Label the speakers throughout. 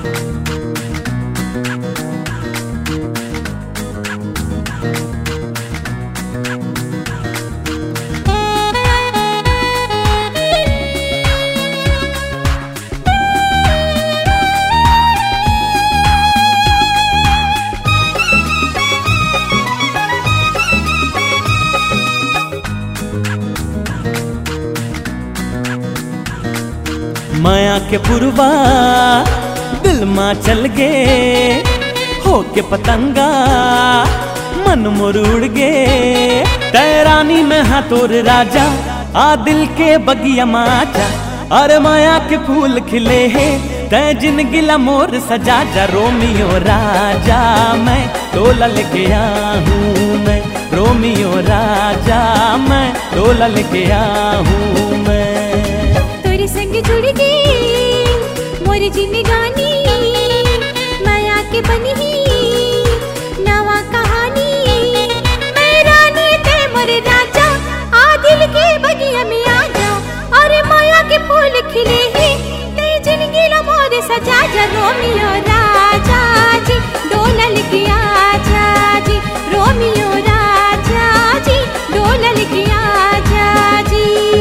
Speaker 1: माया के पुरवा दिल मां चल गे, होके पतंगा मन मोर उड़ गे। तैरानी में हाँ तोर राजा, आ दिल के बगिया माचा। अरे माया के फूल खिले है, तै जिंदगी ला मोर सजा जा। रोमियो राजा मैं डोला लेके आहूँ मैं, रोमियो राजा मैं डोला लेके आहूँ मैं।
Speaker 2: तोरे संग जुड़ गई मोर जिंदगानी, माया के बनी नवा कहानी। मैं रानी ते मोर राजा, आ दिल के बगिया में आ जा। अरे माया के फूल खिले हैं, ते जिंदगी ला मोर सजा जा। रोमियो राजा जी डोला लेके आजा जी, रोमियो राजा जी डोला लेके आजा जी।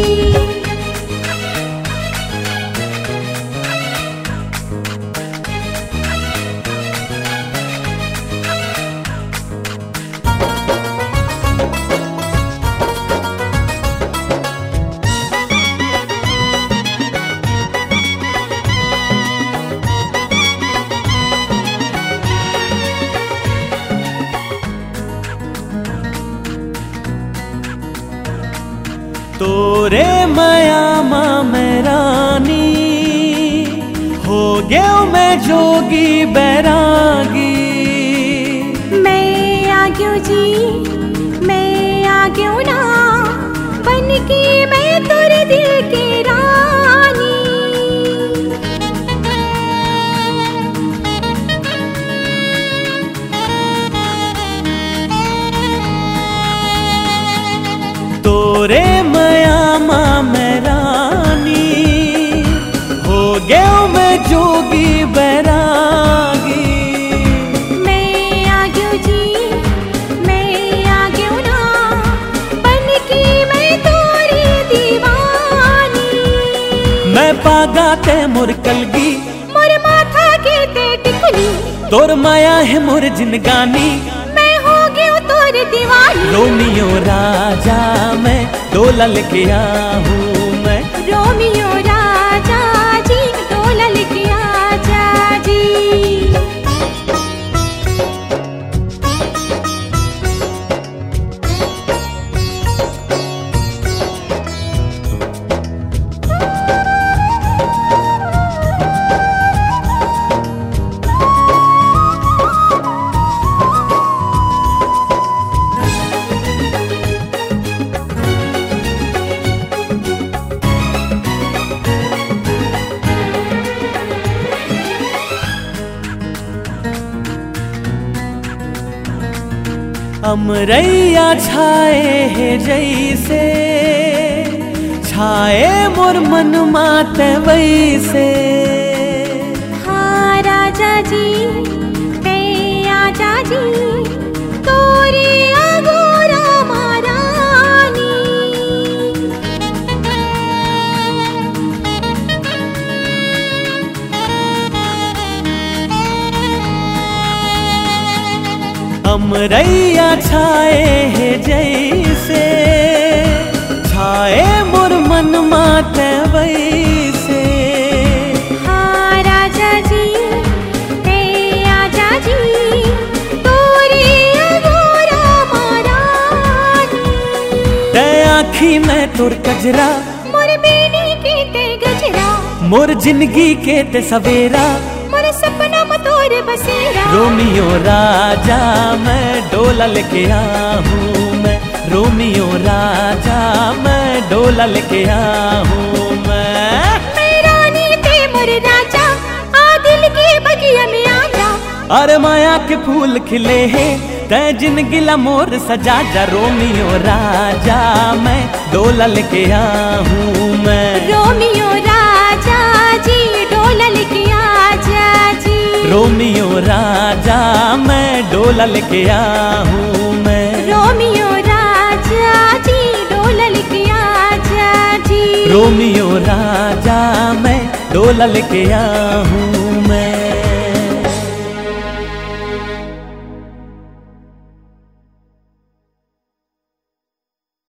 Speaker 1: तोरे माया माँ मैं रानी, हो गया मैं जोगी बैरागी।
Speaker 2: मैं आ गयो जी, मैं आ गयो ना, बन के मैं तोरे दिल की रानी।
Speaker 1: तोरे माया माँ मैं रानी, हो गया मैं जोगी बैरागी।
Speaker 2: मैं आ गयो जी, मैं आ गयो ना, बन के मैं तोरी दीवानी।
Speaker 1: मैं पागा ते मोर कलगी,
Speaker 2: मोर माथा के ते टिकुली।
Speaker 1: तोर माया है मोर जिनगानी,
Speaker 2: मैं हो गयो तोर दीवानी।
Speaker 1: रोमियो राजा मैं डोला लेके आहूँ मैं,
Speaker 2: रोमियो राजा जी डोला लेके आजा जी।
Speaker 1: अमरैया छाए है जैसे, छाए मोर मन माते वैसे।
Speaker 2: हाँ राजा जी ते आजा जी, तोरी अगोरा महारानी।
Speaker 1: अमरैया छाए है जैसे, छाए मोर मन माते वैसे।
Speaker 2: हाँ राजा जी ते आजा जी, तोरी अगोरा महारानी।
Speaker 1: ते आँखी में तोर कजरा,
Speaker 2: मोर बेनी के ते गजरा।
Speaker 1: मोर जिंदगी के ते सवेरा,
Speaker 2: मोर सपना में तोर बसेरा।
Speaker 1: रोमियो राजा मैं डोला लेके आहूँ मैं, रोमियो राजा मैं डोला लेके आहूँ मैं।
Speaker 2: मैं रानी ते मोर राजा, आ दिल के बगिया में आजा।
Speaker 1: अरे माया के फूल खिले हैं, तै जिंदगी ला मोर सजा जा। रोमियो राजा मैं डोला लेके आहूँ मैं,
Speaker 2: रोमियो राजा जी डोला लेके आजा जी।
Speaker 1: डोला लेके आया हूँ मैं।
Speaker 2: रोमियो राजा जी डोला लेके आजा जी।
Speaker 1: रोमियो राजा मैं डोला लेके आया हूँ।